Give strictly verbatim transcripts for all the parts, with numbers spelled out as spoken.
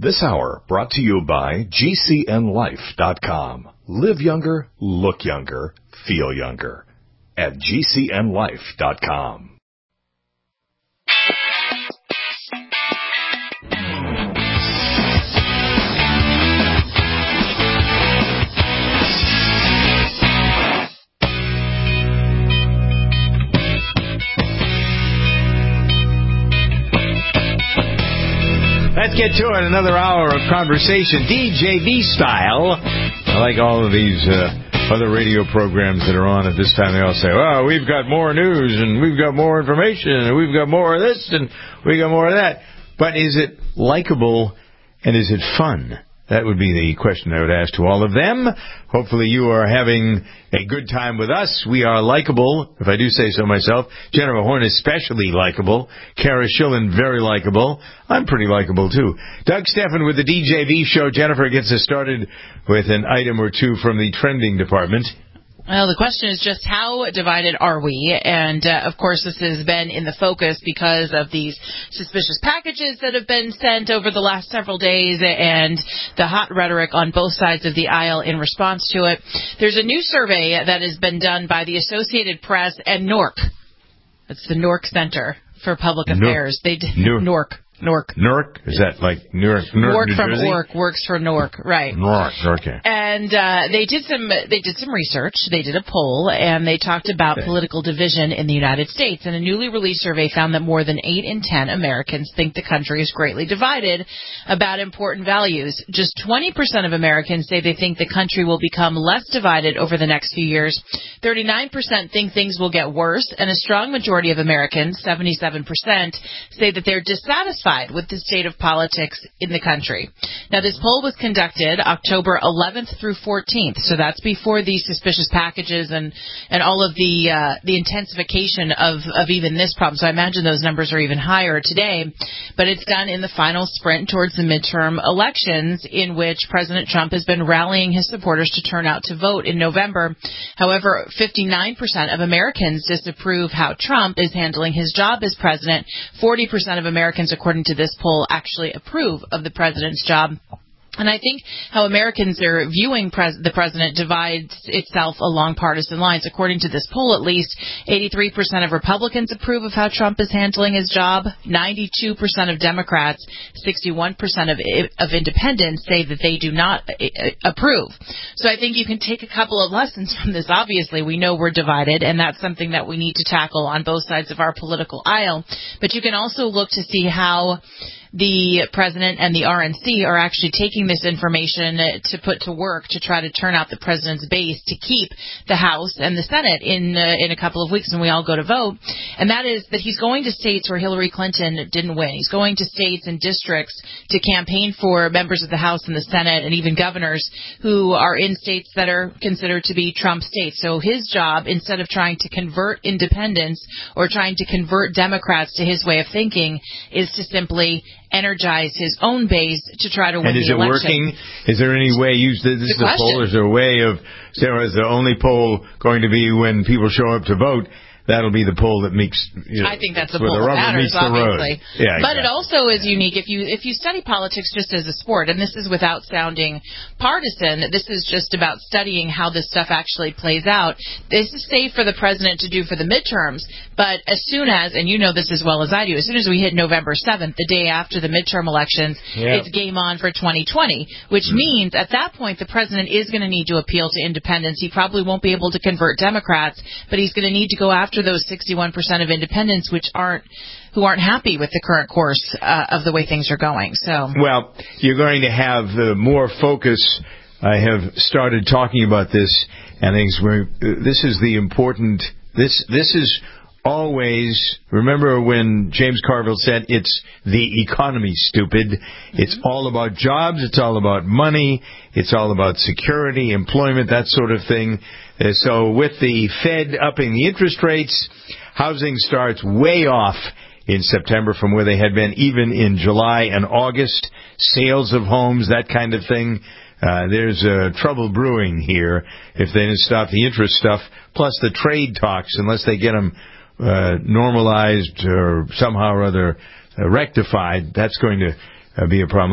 This hour brought to you by G C N life dot com. Live younger, look younger, feel younger at G C N life dot com. Let's get to it. Another hour of conversation, D J V style. I like all of these uh, other radio programs that are on at this time. They all say, well, we've got more news, and we've got more information, and we've got more of this, and we got more of that. But is it likable, and is it fun? That would be the question I would ask to all of them. Hopefully you are having a good time with us. We are likable, if I do say so myself. Jennifer Horn is especially likable. Kara Schillen, very likable. I'm pretty likable, too. Doug Steffen with the D J V Show. Jennifer gets us started with an item or two from the trending department. Well, the question is just how divided are we? And, uh, of course, this has been in the focus because of these suspicious packages that have been sent over the last several days and the hot rhetoric on both sides of the aisle in response to it. There's a new survey that has been done by the Associated Press and N O R C. It's the N O R C Center for Public Affairs. They d- N O R C. N O R C. N O R C? Is that like Newark? Newark, New from Jersey? Work works for N O R C, right? N O R C, okay. And uh, they did some they did some research. They did a poll, and they talked about okay. political division in the United States. And a newly released survey found that more than eight in ten Americans think the country is greatly divided about important values. Just twenty percent of Americans say they think the country will become less divided over the next few years. thirty-nine percent think things will get worse, and a strong majority of Americans, seventy-seven percent, say that they're dissatisfied with the state of politics in the country. Now, this poll was conducted October eleventh through fourteenth, so that's before these suspicious packages and, and all of the uh, the intensification of, of even this problem. So I imagine those numbers are even higher today, but it's done in the final sprint towards the midterm elections in which President Trump has been rallying his supporters to turn out to vote in November. However, fifty-nine percent of Americans disapprove how Trump is handling his job as president. forty percent of Americans, according to this poll, actually approve of the president's job. And I think how Americans are viewing pres- the president divides itself along partisan lines. According to this poll, at least, eighty-three percent of Republicans approve of how Trump is handling his job. ninety-two percent of Democrats, sixty-one percent of, of independents say that they do not uh, approve. So I think you can take a couple of lessons from this. Obviously, we know we're divided, and that's something that we need to tackle on both sides of our political aisle. But you can also look to see how the president and the R N C are actually taking this information to put to work to try to turn out the president's base to keep the House and the Senate in uh, in a couple of weeks when we all go to vote. And that is that he's going to states where Hillary Clinton didn't win. He's going to states and districts to campaign for members of the House and the Senate and even governors who are in states that are considered to be Trump states. So his job, instead of trying to convert independents or trying to convert Democrats to his way of thinking, is to simply energize his own base to try to win the election. And is it working? Is there any way, you, this is a poll, is there a way of, Sarah, is the only poll going to be when people show up to vote? That'll be the poll that makes, you know, I think that's the where poll the rubber that matters, meets the road. obviously. Yeah, but exactly. It also is unique if you if you study politics just as a sport, and this is without sounding partisan. This is just about studying how this stuff actually plays out. This is safe for the president to do for the midterms, but as soon as, and you know this as well as I do, as soon as we hit November seventh, the day after the midterm elections, yep. It's game on for twenty twenty, which mm. means at that point the president is going to need to appeal to independents. He probably won't be able to convert Democrats, but he's going to need to go after those sixty-one percent of independents which aren't who aren't happy with the current course uh, of the way things are going. So, well, you're going to have uh, more focus. I have started talking about this, and things where uh, this is the important. This this is always. Remember when James Carville said, "It's the economy, stupid." Mm-hmm. It's all about jobs. It's all about money. It's all about security, employment, that sort of thing. Uh, so with the Fed upping the interest rates, housing starts way off in September from where they had been even in July and August. Sales of homes, that kind of thing. Uh, there's uh, trouble brewing here if they didn't stop the interest stuff, plus the trade talks, unless they get them uh, normalized or somehow or other uh, rectified, that's going to uh, be a problem. Like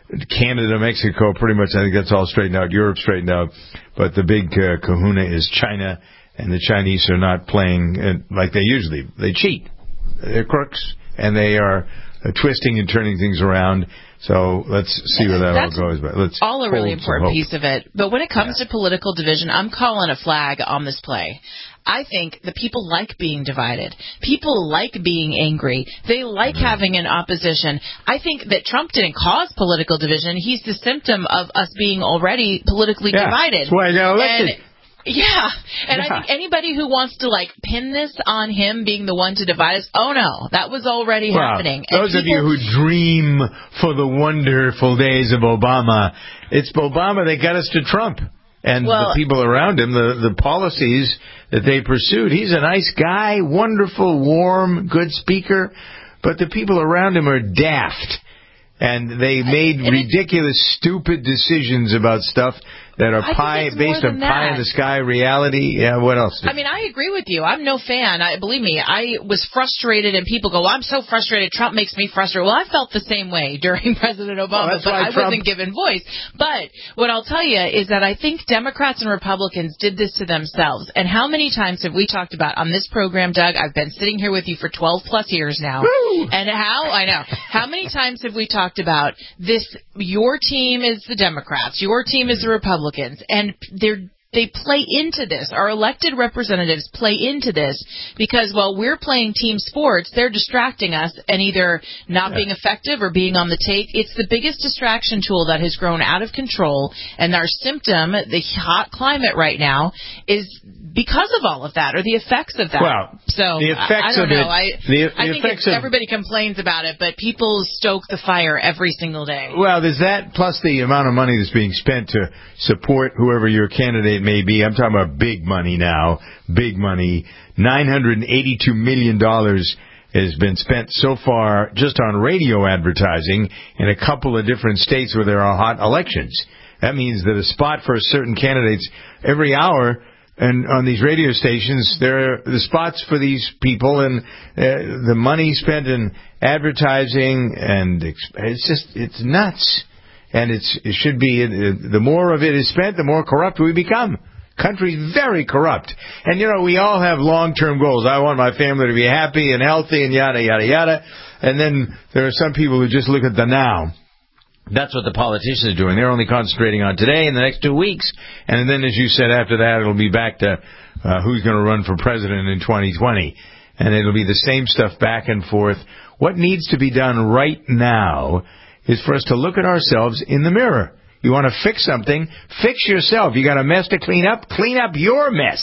Canada, Mexico, pretty much, I think that's all straightened out. Europe straightened out. But the big uh, kahuna is China, and the Chinese are not playing uh, like they usually. They cheat. They're crooks, and they are uh, twisting and turning things around. So let's see where that That's all goes. But let's all a really hold some important hope. piece of it. But when it comes Yeah. to political division, I'm calling a flag on this play. I think that people like being divided. People like being angry. They like Mm-hmm. having an opposition. I think that Trump didn't cause political division. He's the symptom of us being already politically Yeah, divided. that's why I got elected. And, yeah, and Yeah. I think anybody who wants to like pin this on him being the one to divide us, oh no, that was already Well, happening. And those of you people- who dream for the wonderful days of Obama, it's Obama that got us to Trump. And Well- the people around him, the, the policies that they pursued. He's a nice guy, wonderful, warm, good speaker, but the people around him are daft. And they made and ridiculous, stupid decisions about stuff that are I think pie it's more based on than pie that. in the sky reality. Yeah, what else? I mean, I agree with you. I'm no fan. I believe me, I was frustrated, and people go, well, I'm so frustrated. Trump makes me frustrated. Well, I felt the same way during President Obama, Well, that's but why I Trump- wasn't given voice. But what I'll tell you is that I think Democrats and Republicans did this to themselves. And how many times have we talked about on this program, Doug? I've been sitting here with you for twelve plus years now. Woo! And how, I know, how many times have we talked about this, your team is the Democrats, your team is the Republicans, and they're they play into this. Our elected representatives play into this because while we're playing team sports, they're distracting us and either not Yeah. being effective or being on the take. It's the biggest distraction tool that has grown out of control, and our symptom, the hot climate right now, is because of all of that or the effects of that. Well, so the I- effects I, don't of know. it- I, the- I the think effects it's, of- everybody complains about it, but people stoke the fire every single day. Well, there's that, plus the amount of money that's being spent to support whoever your candidate may be. I'm talking about big money now. Big money. nine hundred eighty-two million dollars has been spent so far just on radio advertising in a couple of different states where there are hot elections. That means that a spot for certain candidates every hour, and on these radio stations, there are the spots for these people, and uh, the money spent in advertising, and ex- it's just, it's nuts. And it's, it should be, uh, the more of it is spent, the more corrupt we become. Country's very corrupt. And, you know, we all have long-term goals. I want my family to be happy and healthy and yada, yada, yada. And then there are some people who just look at the now. That's what the politicians are doing. They're only concentrating on today and the next two weeks. And then, as you said, after that, it'll be back to uh, who's going to run for president in twenty twenty. And it'll be the same stuff back and forth. What needs to be done right now is for us to look at ourselves in the mirror. You want to fix something, fix yourself. You got a mess to clean up, clean up your mess.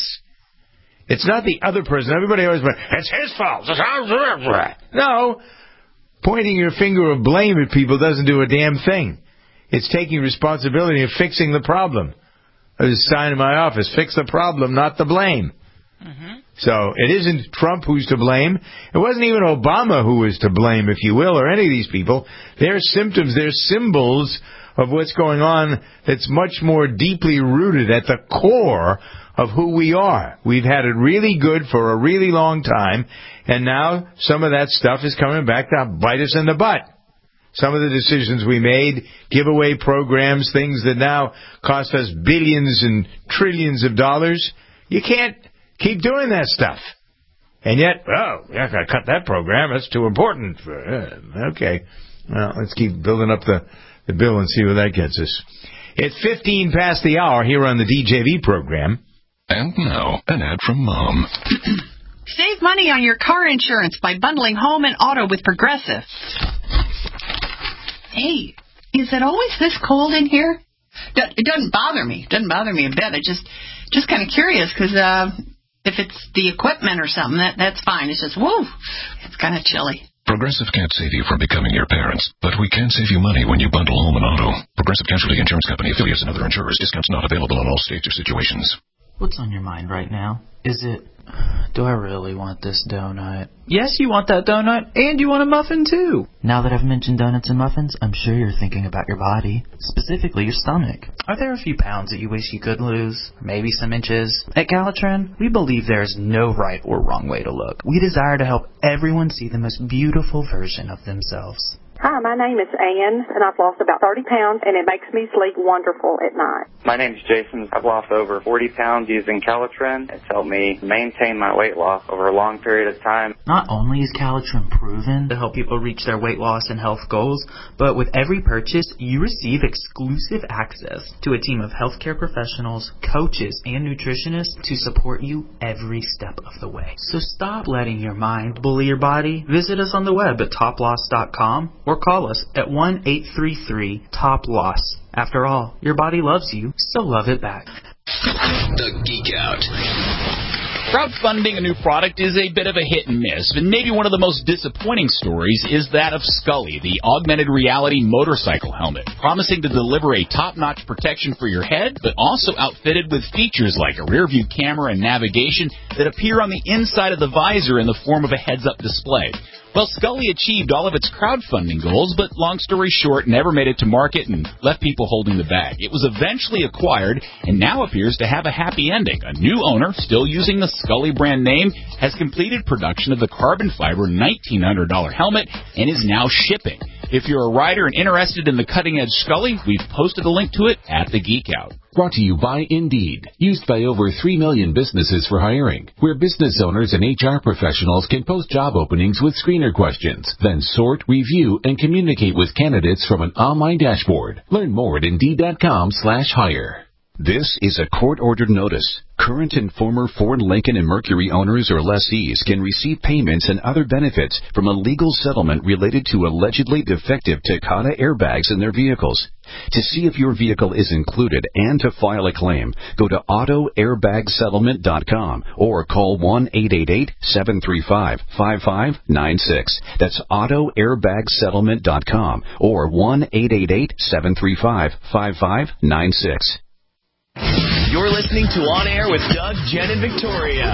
It's not the other person. Everybody always went, it's his fault. No. Pointing your finger of blame at people doesn't do a damn thing. It's taking responsibility and fixing the problem. There's a sign in my office, fix the problem, not the blame. Mm-hmm. So it isn't Trump who's to blame. It wasn't even Obama who was to blame, if you will, or any of these people. They're symptoms, they're symbols of what's going on that's much more deeply rooted at the core of who we are. We've had it really good for a really long time, and now some of that stuff is coming back to bite us in the butt. Some of the decisions we made, giveaway programs, things that now cost us billions and trillions of dollars, you can't keep doing that stuff. And yet, oh, yeah, I got to cut that program. That's too important. For, uh, okay. Well, let's keep building up the, the bill and see where that gets us. It's fifteen past the hour here on the D J V program. And now, an ad from Mom. Save money on your car insurance by bundling home and auto with Progressive. Hey, is it always this cold in here? It doesn't bother me. It doesn't bother me a bit. I just, just kind of curious because uh, if it's the equipment or something, that that's fine. It's just, woo, it's kind of chilly. Progressive can't save you from becoming your parents, but we can save you money when you bundle home and auto. Progressive Casualty Insurance Company, affiliates, and other insurers. Discounts not available in all states or situations. What's on your mind right now? Is it, do I really want this donut? Yes, you want that donut, and you want a muffin, too. Now that I've mentioned donuts and muffins, I'm sure you're thinking about your body, specifically your stomach. Are there a few pounds that you wish you could lose? Maybe some inches? At Calitrin, we believe there is no right or wrong way to look. We desire to help everyone see the most beautiful version of themselves. Hi, my name is Ann, and I've lost about thirty pounds, and it makes me sleep wonderful at night. My name is Jason. I've lost over forty pounds using Calitrin. It's helped me maintain my weight loss over a long period of time. Not only is Calitrin proven to help people reach their weight loss and health goals, but with every purchase, you receive exclusive access to a team of healthcare professionals, coaches, and nutritionists to support you every step of the way. So stop letting your mind bully your body. Visit us on the web at top loss dot com or call us at one eight three three top loss. After all, your body loves you, so love it back. The Geek Out. Crowdfunding a new product is a bit of a hit and miss, but maybe one of the most disappointing stories is that of Scully, the augmented reality motorcycle helmet, promising to deliver a top-notch protection for your head, but also outfitted with features like a rear-view camera and navigation that appear on the inside of the visor in the form of a heads-up display. Well, Scully achieved all of its crowdfunding goals, but long story short, never made it to market and left people holding the bag. It was eventually acquired and now appears to have a happy ending. A new owner, still using the Scully brand name, has completed production of the carbon fiber nineteen hundred dollars helmet and is now shipping. If you're a rider and interested in the cutting-edge Scully, we've posted a link to it at the Geek Out. Brought to you by Indeed, used by over three million businesses for hiring, where business owners and H R professionals can post job openings with screener questions, then sort, review, and communicate with candidates from an online dashboard. Learn more at Indeed.com slash hire. This is a court-ordered notice. Current and former Ford, Lincoln, and Mercury owners or lessees can receive payments and other benefits from a legal settlement related to allegedly defective Takata airbags in their vehicles. To see if your vehicle is included and to file a claim, go to auto airbag settlement dot com or call one eight eight eight, seven three five, five five nine six. That's auto airbag settlement dot com or one eight eight eight, seven three five, five five nine six. You're listening to On Air with Doug, Jen, and Victoria.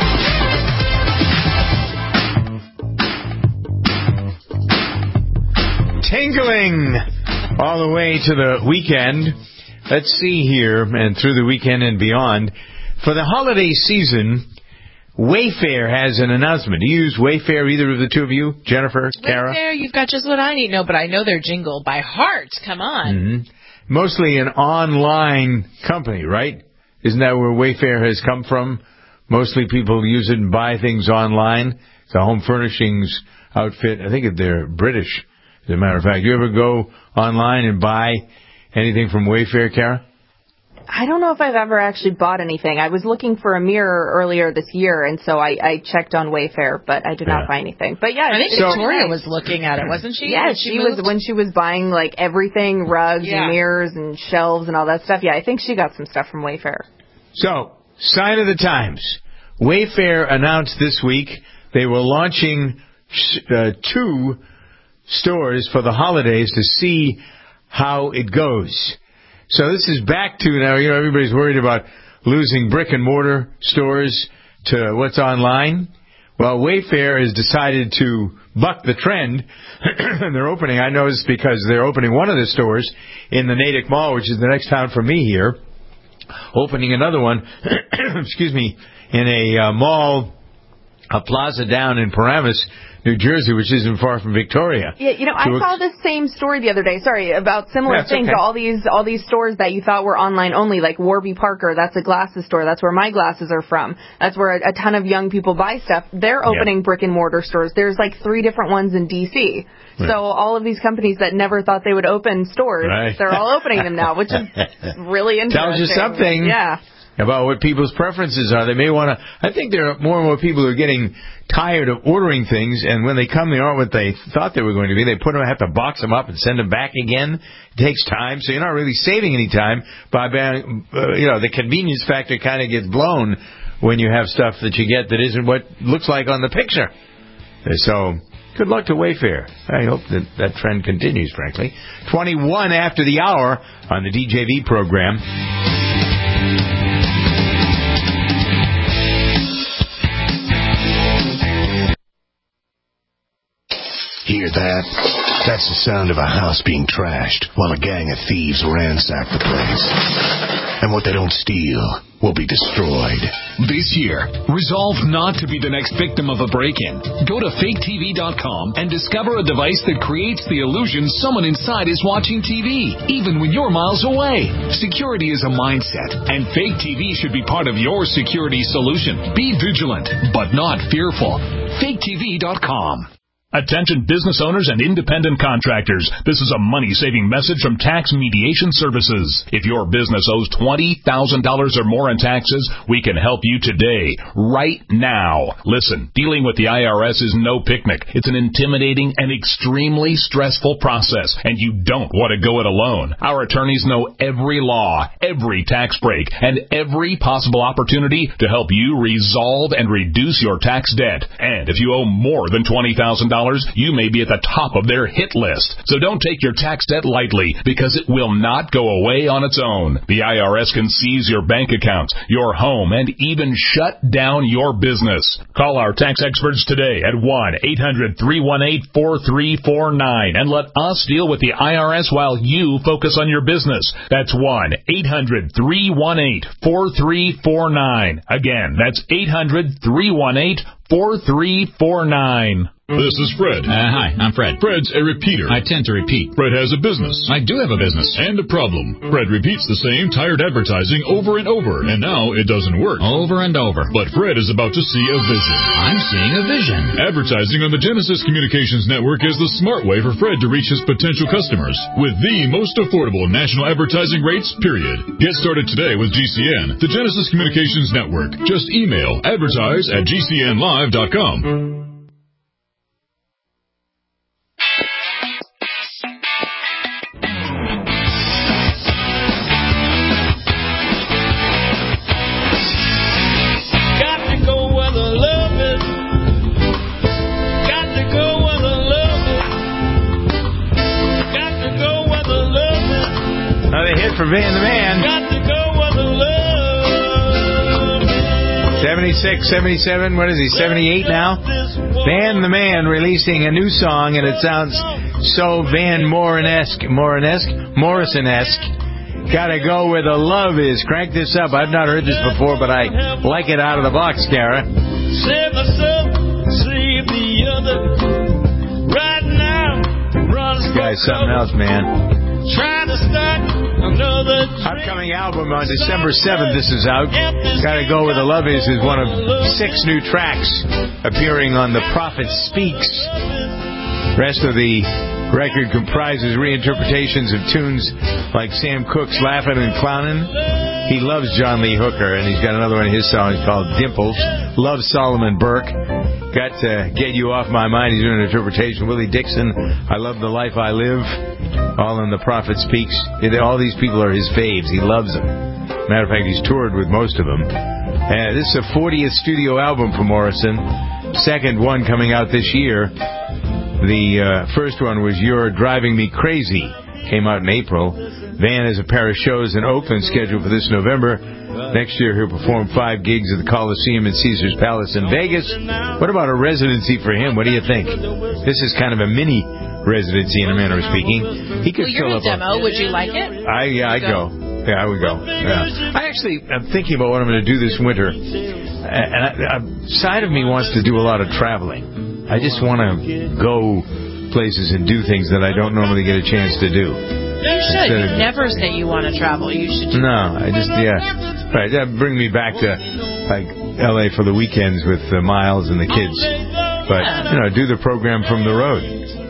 Tingling all the way to the weekend. Let's see here, and through the weekend and beyond. For the holiday season, Wayfair has an announcement. Do you use Wayfair, either of the two of you? Jennifer, Kara? Wayfair, you've got just what I need. No, but I know their jingle by heart. Come on. Mm-hmm. Mostly an online company, right? Isn't that where Wayfair has come from? Mostly people use it and buy things online. It's a home furnishings outfit. I think they're British, as a matter of fact. You ever go online and buy anything from Wayfair, Kara? I don't know if I've ever actually bought anything. I was looking for a mirror earlier this year, and so I, I checked on Wayfair, but I did yeah. not buy anything. But yeah, I think so, Victoria was looking at it, wasn't she? Yeah, she, she was when she was buying like everything, rugs yeah. and mirrors and shelves and all that stuff. Yeah, I think she got some stuff from Wayfair. So, sign of the times. Wayfair announced this week they were launching uh, two stores for the holidays to see how it goes. So this is back to now, you know, everybody's worried about losing brick and mortar stores to what's online. Well, Wayfair has decided to buck the trend. And they're opening, I noticed, because they're opening one of the stores in the Natick Mall, which is the next town from me here, opening another one, excuse me, in a uh, mall, a plaza down in Paramus, New Jersey, which isn't far from Victoria. Yeah, you know, I saw this same story the other day. Sorry, about similar That's things. Okay. All these, all these stores that you thought were online only, like Warby Parker. That's a glasses store. That's where my glasses are from. That's where a, a ton of young people buy stuff. They're opening yep. brick and mortar stores. There's like three different ones in D C. Right. So all of these companies that never thought they would open stores, right. they're all opening them now, which is really interesting. Tells you something. Yeah. About what people's preferences are. They may want to, I think there are more and more people who are getting tired of ordering things, and when they come, they aren't what they thought they were going to be. They put them, have to box them up and send them back again. It takes time, so you're not really saving any time by, uh, you know, the convenience factor kind of gets blown when you have stuff that you get that isn't what looks like on the picture. So, good luck to Wayfair. I hope that that trend continues, frankly. twenty-one after the hour on the D J V program. Hear that? That's the sound of a house being trashed while a gang of thieves ransack the place. And what they don't steal will be destroyed. This year, resolve not to be the next victim of a break-in. Go to fake T V dot com and discover a device that creates the illusion someone inside is watching T V, even when you're miles away. Security is a mindset, and fake T V should be part of your security solution. Be vigilant, but not fearful. fake T V dot com. Attention business owners and independent contractors. This is a money-saving message from Tax Mediation Services. If your business owes twenty thousand dollars or more in taxes, we can help you today, right now. Listen, dealing with the I R S is no picnic. It's an intimidating and extremely stressful process, and you don't want to go it alone. Our attorneys know every law, every tax break, and every possible opportunity to help you resolve and reduce your tax debt. And if you owe more than twenty thousand dollars, you may be at the top of their hit list. So don't take your tax debt lightly, because it will not go away on its own. The I R S can seize your bank accounts, your home, and even shut down your business. Call our tax experts today at one eight hundred three one eight four three four nine and let us deal with the I R S while you focus on your business. That's one eight hundred three one eight four three four nine. Again, that's eight hundred three one eight four three four nine. This is Fred. Uh, hi, I'm Fred. Fred's a repeater. I tend to repeat. Fred has a business. I do have a business. And a problem. Fred repeats the same tired advertising over and over, and now it doesn't work. Over and over. But Fred is about to see a vision. I'm seeing a vision. Advertising on the Genesis Communications Network is the smart way for Fred to reach his potential customers with the most affordable national advertising rates, period. Get started today with G C N, the Genesis Communications Network. Just email advertise at G C N live dot com. Another hit for Van the Man. seventy-six, seventy-seven, what is he, seventy-eight now? Van the Man releasing a new song, and it sounds so Van Morin-esque, Morin-esque, Morrison-esque. Gotta go where the love is. Crank this up. I've not heard this before, but I like it out of the box, Kara. Save myself, save the other. Right now, run. This guy's something else, man. Trying to start another upcoming album on December seventh. This is out. Gotta Go Where the Love Is is one of six new tracks appearing on The Prophet Speaks. Rest of the record comprises reinterpretations of tunes like Sam Cooke's Laughin' and Clownin'. He loves John Lee Hooker, and he's got another one of his songs called Dimples. Loves Solomon Burke. Got to Get You Off My Mind. He's doing an interpretation. Willie Dixon, I Love the Life I Live. All in The Prophet Speaks. All these people are his faves. He loves them. Matter of fact, he's toured with most of them. Uh, this is a fortieth studio album for Morrison. Second one coming out this year. The uh, first one was You're Driving Me Crazy. Came out in April. Van has a pair of shows in Oakland scheduled for this November. Next year he'll perform five gigs at the Coliseum and Caesars Palace in Vegas. What about a residency for him? What do you think? This is kind of a mini residency in a manner of speaking. He could well, you're fill a up. demo. A, Would you like it? I yeah, I'd go. Yeah, I would go. Yeah. I actually am thinking about what I'm going to do this winter, and I, a side of me wants to do a lot of traveling. I just want to go places and do things that I don't normally get a chance to do. You should. You never say you want to travel. You should. Do no, I just yeah. Right, that bring me back to like L A for the weekends with uh, Miles and the kids. But you know, do the program from the road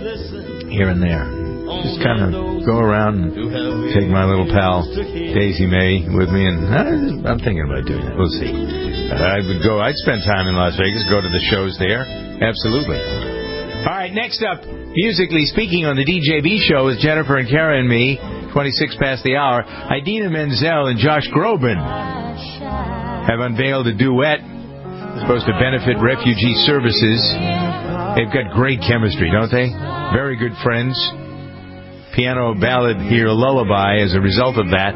here and there. Just kind of go around and take my little pal Daisy May with me, and uh, I'm thinking about doing that. We'll see. Uh, I would go. I'd spend time in Las Vegas, go to the shows there. Absolutely. All right, next up, musically speaking on the D J B show with Jennifer and Kara and me, twenty-six past the hour, Idina Menzel and Josh Groban have unveiled a duet supposed to benefit refugee services. They've got great chemistry, don't they? Very good friends. Piano ballad here, Lullaby, as a result of that,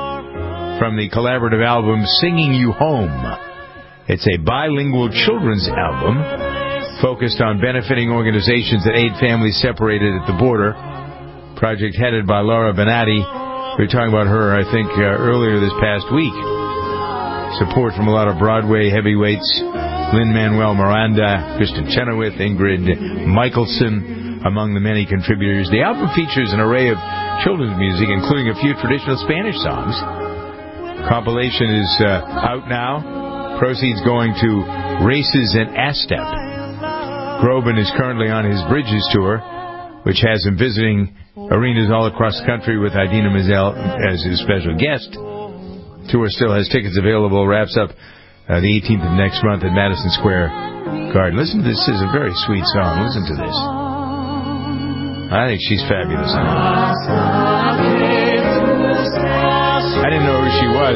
from the collaborative album Singing You Home. It's a bilingual children's album focused on benefiting organizations that aid families separated at the border. Project headed by Laura Benatti. We were talking about her, I think, uh, earlier this past week. Support from a lot of Broadway heavyweights. Lin-Manuel Miranda, Kristen Chenoweth, Ingrid Michaelson, among the many contributors. The album features an array of children's music, including a few traditional Spanish songs. Compilation is uh, out now. Proceeds going to Races in Astep. Groban is currently on his Bridges tour, which has him visiting arenas all across the country with Idina Menzel as his special guest. Tour still has tickets available. Wraps up uh, the eighteenth of next month at Madison Square Garden. Listen to this. This is a very sweet song. Listen to this. I think she's fabulous. I didn't know who she was.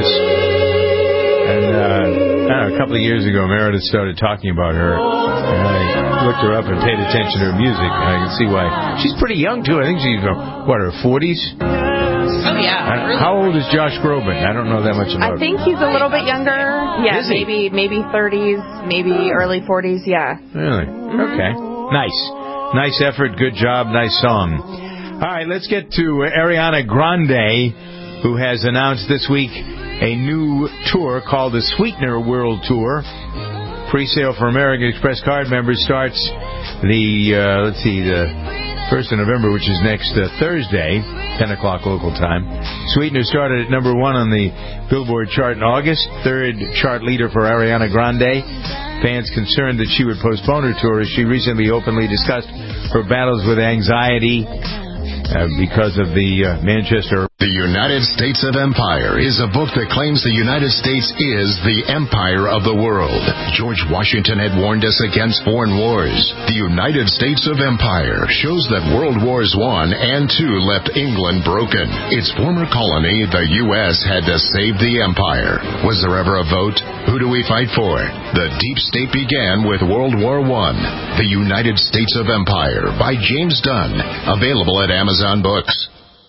And uh, I don't know, a couple of years ago, Meredith started talking about her. And I looked her up and paid attention to her music. And I can see why. She's pretty young, too. I think she's, what, her forties? Oh, yeah. Really. How old is Josh Groban? I don't know that much about him. I think he's a little bit younger. Yeah, Is he? maybe maybe thirties, maybe early forties, yeah. Really? Mm-hmm. Okay. Nice. Nice effort. Good job. Nice song. All right, let's get to Ariana Grande, who has announced this week a new tour called the Sweetener World Tour. Pre-sale for American Express card members starts the, uh, let's see, the first of November, which is next uh, Thursday, ten o'clock local time. Sweetener started at number one on the Billboard chart in August, third chart leader for Ariana Grande. Fans concerned that she would postpone her tour as she recently openly discussed her battles with anxiety uh, because of the uh, Manchester. The United States of Empire is a book that claims the United States is the empire of the world. George Washington had warned us against foreign wars. The United States of Empire shows that World Wars One and Two left England broken. Its former colony, the U S, had to save the empire. Was there ever a vote? Who do we fight for? The deep state began with World War One. The United States of Empire by James Dunn. Available at Amazon Books.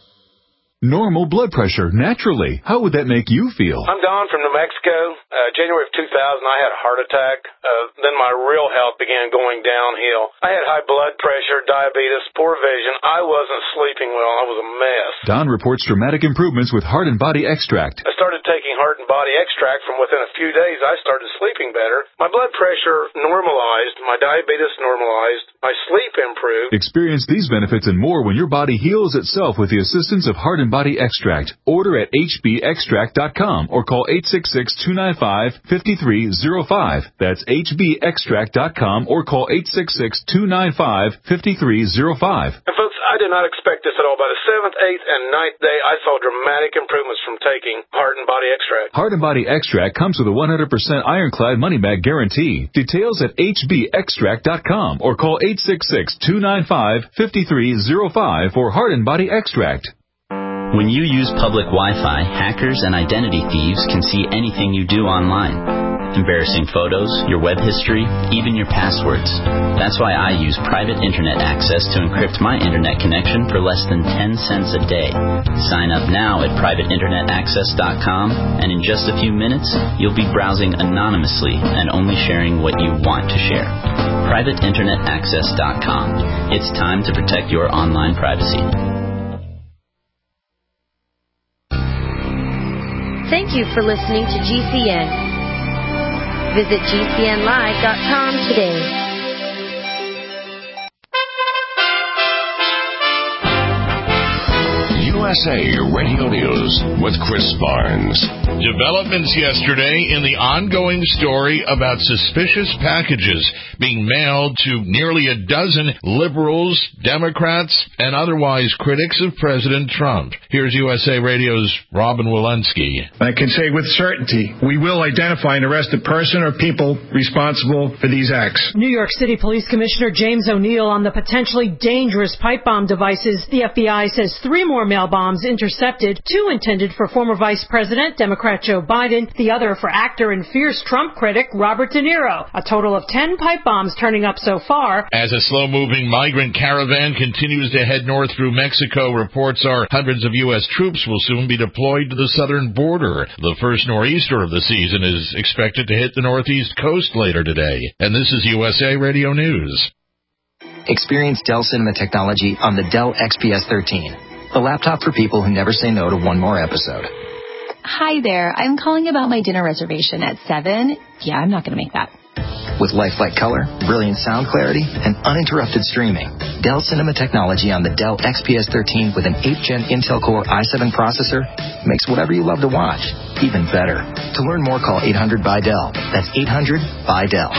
Normal blood pressure, naturally. How would that make you feel? I'm Don from New Mexico. Uh, January of two thousand, I had a heart attack. Uh, then my real health began going downhill. I had high blood pressure, diabetes, poor vision. I wasn't sleeping well. I was a mess. Don reports dramatic improvements with Heart and Body Extract. I started taking Heart and Body Extract. From within a few days, I started sleeping better. My blood pressure normalized. My diabetes normalized. My sleep improved. Experience these benefits and more when your body heals itself with the assistance of Heart and Body Extract. Order at H B extract dot com or call eight six six, two nine five, five three zero five. That's H B extract dot com or call eight six six, two nine five, five three zero five. And folks, I did not expect this at all. By the seventh, eighth, and ninth day, I saw dramatic improvements from taking Heart and Body Extract. Heart and Body Extract comes with a one hundred percent ironclad money-back guarantee. Details at H B extract dot com or call eight six six, two nine five, five three zero five for Heart and Body Extract. When you use public Wi-Fi, hackers and identity thieves can see anything you do online. Embarrassing photos, your web history, even your passwords. That's why I use private internet access to encrypt my internet connection for less than ten cents a day. Sign up now at private internet access dot com, and in just a few minutes, you'll be browsing anonymously and only sharing what you want to share. private internet access dot com. It's time to protect your online privacy. Thank you for listening to G C N. Visit G C N live dot com today. U S A Radio News with Chris Barnes. Developments yesterday in the ongoing story about suspicious packages being mailed to nearly a dozen liberals, Democrats, and otherwise critics of President Trump. Here's U S A Radio's Robin Walensky. I can say with certainty, we will identify and arrest the person or people responsible for these acts. New York City Police Commissioner James O'Neill on the potentially dangerous pipe bomb devices. The F B I says three more mail bombs intercepted, two intended for former Vice President, Democrat Joe Biden, the other for actor and fierce Trump critic Robert De Niro. A total of ten pipe bombs turning up so far. As a slow-moving migrant caravan continues to head north through Mexico, reports are hundreds of U S troops will soon be deployed to the southern border. The first nor'easter of the season is expected to hit the northeast coast later today. And this is U S A Radio News. Experience Dell Cinema technology on the Dell X P S thirteen, a laptop for people who never say no to one more episode. Hi there. I'm calling about my dinner reservation at seven. Yeah, I'm not going to make that. With lifelike color, brilliant sound clarity, and uninterrupted streaming, Dell Cinema technology on the Dell X P S thirteen with an eighth gen Intel Core i seven processor makes whatever you love to watch even better. To learn more, call eight hundred by Dell. That's eight hundred by Dell.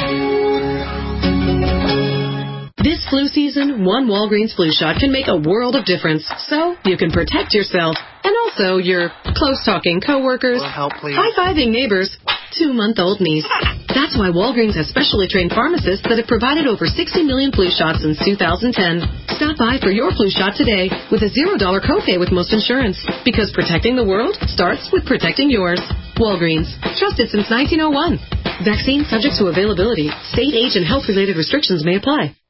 This flu season, one Walgreens flu shot can make a world of difference. So you can protect yourself and also your close-talking coworkers, high-fiving neighbors, two-month-old niece. That's why Walgreens has specially trained pharmacists that have provided over sixty million flu shots since two thousand ten. Stop by for your flu shot today with a zero dollar copay with most insurance. Because protecting the world starts with protecting yours. Walgreens. Trusted since nineteen oh one. Vaccine subject to availability. State, age, and health-related restrictions may apply.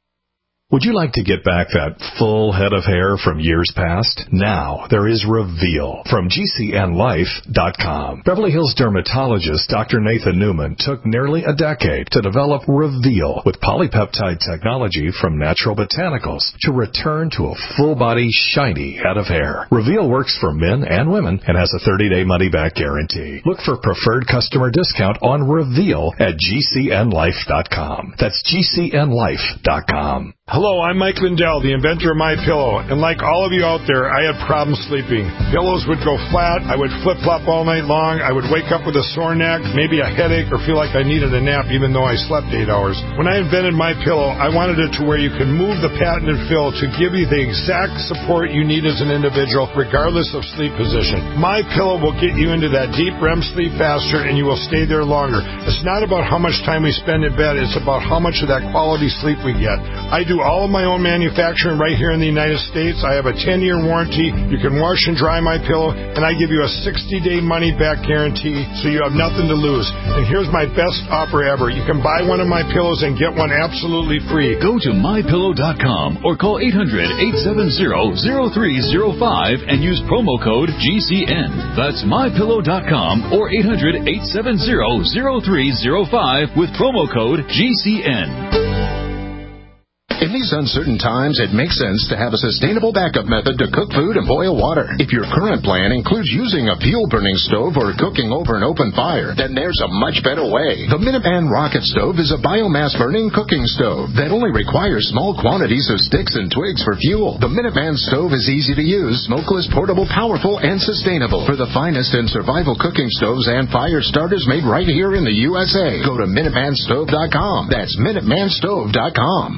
Would you like to get back that full head of hair from years past? Now there is Reveal from G C N Life dot com. Beverly Hills dermatologist Doctor Nathan Newman took nearly a decade to develop Reveal with polypeptide technology from natural botanicals to return to a full-body, shiny head of hair. Reveal works for men and women and has a thirty-day money-back guarantee. Look for preferred customer discount on Reveal at G C N Life dot com. That's G C N Life dot com. Hello, I'm Mike Lindell, the inventor of MyPillow, and like all of you out there, I had problems sleeping. Pillows would go flat, I would flip-flop all night long, I would wake up with a sore neck, maybe a headache, or feel like I needed a nap even though I slept eight hours. When I invented MyPillow, I wanted it to where you can move the patented fill to give you the exact support you need as an individual, regardless of sleep position. MyPillow will get you into that deep R E M sleep faster, and you will stay there longer. It's not about how much time we spend in bed, it's about how much of that quality sleep we get. I do all of my own manufacturing right here in the United States. I have a ten-year warranty. You can wash and dry my pillow, and I give you a sixty-day money-back guarantee, so you have nothing to lose. And here's my best offer ever. You can buy one of my pillows and get one absolutely free. Go to my pillow dot com or call eight hundred, eight seven zero, zero three zero five and use promo code G C N. That's my pillow dot com or eight hundred, eight seven zero, zero three zero five with promo code G C N. In these uncertain times, it makes sense to have a sustainable backup method to cook food and boil water. If your current plan includes using a fuel-burning stove or cooking over an open fire, then there's a much better way. The Minuteman Rocket Stove is a biomass-burning cooking stove that only requires small quantities of sticks and twigs for fuel. The Minuteman Stove is easy to use, smokeless, portable, powerful, and sustainable. For the finest in survival cooking stoves and fire starters made right here in the U S A, go to Minuteman Stove dot com. That's Minuteman Stove dot com.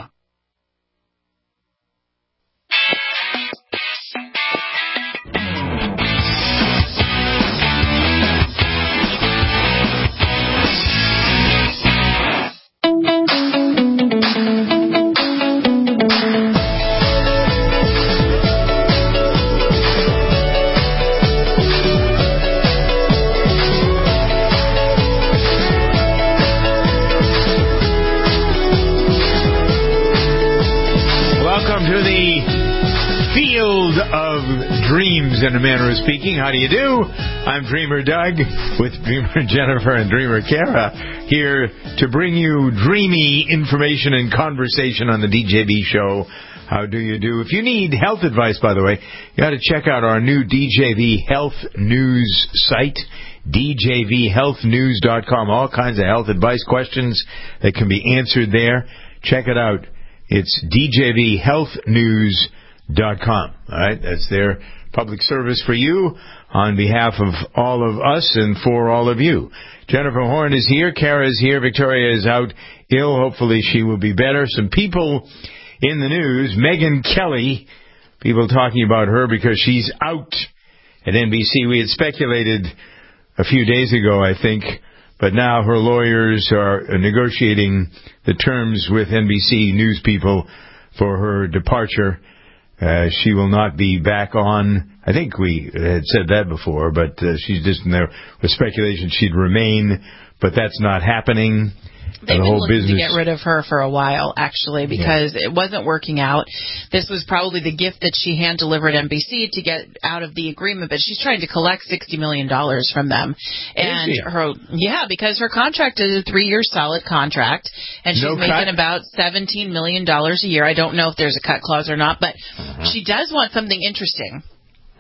Of dreams, in a manner of speaking. How do you do? I'm Dreamer Doug with Dreamer Jennifer and Dreamer Kara here to bring you dreamy information and conversation on the D J V show. How do you do? If you need health advice, by the way, you got to check out our new D J V Health News site, D J V health news dot com. All kinds of health advice questions that can be answered there. Check it out. It's D J V health news dot com. All right, that's their public service for you on behalf of all of us and for all of you. Jennifer Horn is here. Kara is here. Victoria is out ill. Hopefully she will be better. Some people in the news. Megyn Kelly, people talking about her because she's out at N B C. We had speculated a few days ago, I think, but now her lawyers are negotiating the terms with N B C News people for her departure. Uh, she will not be back on. I think we had said that before, but uh, she's just in there with speculation she'd remain, but that's not happening. They've the been whole looking business. to get rid of her for a while, actually, because yeah. it wasn't working out. This was probably the gift that she hand-delivered N B C to get out of the agreement, but she's trying to collect sixty million dollars from them. And her, yeah, because her contract is a three-year solid contract, and she's no making cut? about seventeen million dollars a year. I don't know if there's a cut clause or not, but uh-huh. she does want something interesting.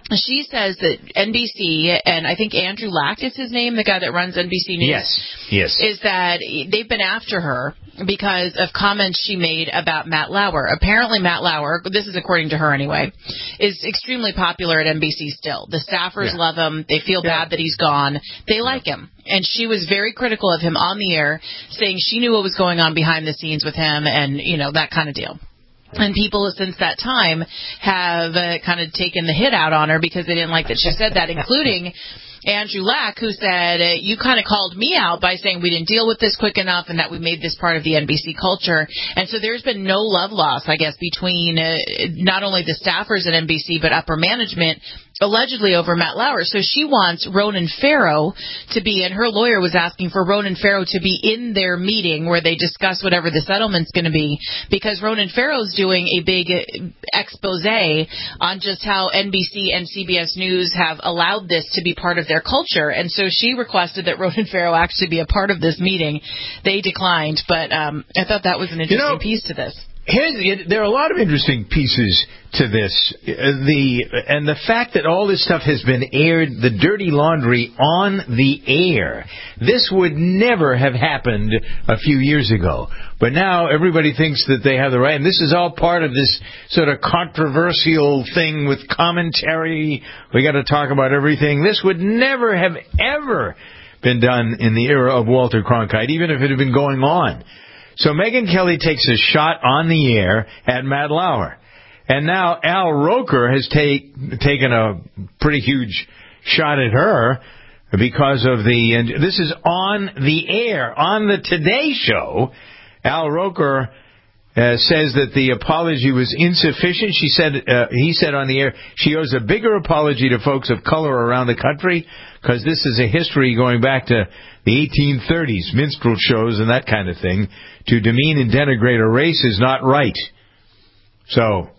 she says that N B C, and I think Andrew Lack is his name, the guy that runs N B C News. Yes, yes. Is that they've been after her because of comments she made about Matt Lauer. Apparently Matt Lauer, this is according to her anyway, is extremely popular at N B C still. The staffers Yeah. love him. They feel yeah. bad that he's gone. They like him. And she was very critical of him on the air, saying she knew what was going on behind the scenes with him and, you know, that kind of deal. And people since that time have uh, kind of taken the hit out on her because they didn't like that she said that, including Andrew Lack, who said, uh, you kind of called me out by saying we didn't deal with this quick enough and that we made this part of the N B C culture. And so there's been no love lost, I guess, between uh, not only the staffers at N B C but upper management, allegedly over Matt Lauer. So she wants Ronan Farrow to be, and her lawyer was asking for Ronan Farrow to be in their meeting where they discuss whatever the settlement's going to be, because Ronan Farrow's doing a big expose on just how N B C and C B S News have allowed this to be part of their culture. And so she requested that Ronan Farrow actually be a part of this meeting. They declined, but um, I thought that was an interesting you know, piece to this. Here's, there are a lot of interesting pieces to this. The and the fact that all this stuff has been aired, the dirty laundry on the air. This would never have happened a few years ago. But now everybody thinks that they have the right. And this is all part of this sort of controversial thing with commentary. We got to talk about everything. This would never have ever been done in the era of Walter Cronkite, even if it had been going on. So Megyn Kelly takes a shot on the air at Matt Lauer. And now Al Roker has take, taken a pretty huge shot at her because of the... And this is on the air, on the Today Show. Al Roker uh, says that the apology was insufficient. She said, uh, he said on the air, she owes a bigger apology to folks of color around the country because this is a history going back to the eighteen thirties, minstrel shows and that kind of thing. To demean and denigrate a race is not right. So uh,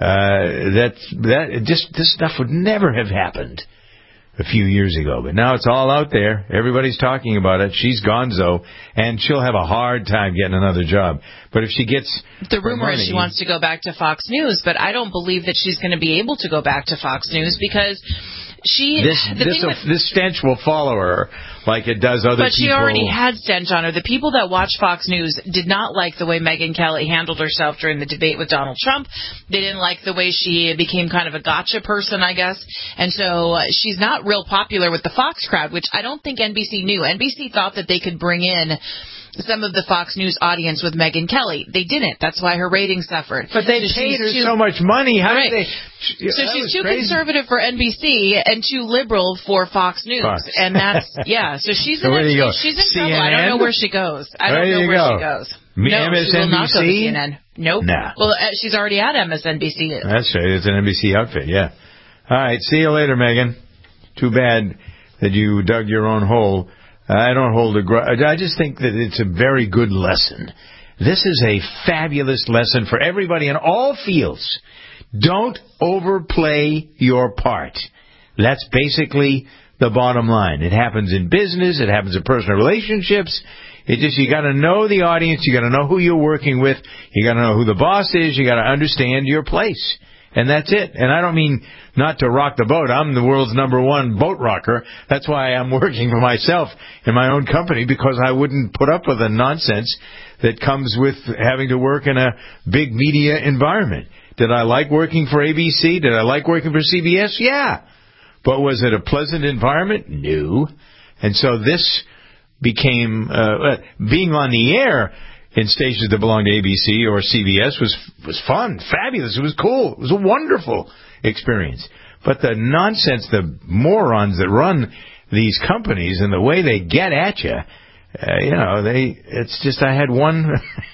that that just this stuff would never have happened a few years ago, but now it's all out there. Everybody's talking about it. She's gonzo, and she'll have a hard time getting another job. But if she gets the rumor money, is she wants to go back to Fox News, but I don't believe that she's going to be able to go back to Fox News because she this this will, this stench will follow her like it does other people. But she already had stench on her. The people that watch Fox News did not like the way Megyn Kelly handled herself during the debate with Donald Trump. They didn't like the way she became kind of a gotcha person, I guess. And so uh, she's not real popular with the Fox crowd, which I don't think N B C knew. N B C thought that they could bring in some of the Fox News audience with Megyn Kelly. They didn't. That's why her ratings suffered. But they so paid her too, so much money. How right. did they? Yeah, so she's too crazy. Conservative for N B C and too liberal for Fox News. Fox. And that's, yeah. So she's so in, where do you go? she's in C N N? trouble. I don't know where she goes. I where don't know do you where go? she goes. Me, no, M S N B C? she will not go to C N N. Nope. Nah. Well, uh, she's already at M S N B C. That's right. It's an N B C outfit, yeah. All right. See you later, Megyn. Too bad that you dug your own hole. I don't hold a grudge. I just think that it's a very good lesson. This is a fabulous lesson for everybody in all fields. Don't overplay your part. That's basically the bottom line. It happens in business. It happens in personal relationships. It just, you got to know the audience. You got to know who you're working with. You got to know who the boss is. You got to understand your place. And that's it. And I don't mean not to rock the boat. I'm the world's number one boat rocker. That's why I'm working for myself in my own company, because I wouldn't put up with the nonsense that comes with having to work in a big media environment. Did I like working for A B C? Did I like working for C B S? Yeah. But was it a pleasant environment? No. And so this became, uh, being on the air in stations that belonged to A B C or C B S was was fun, fabulous. It was cool. It was a wonderful experience. But the nonsense, the morons that run these companies and the way they get at you, uh, you know, they. It's just I had one,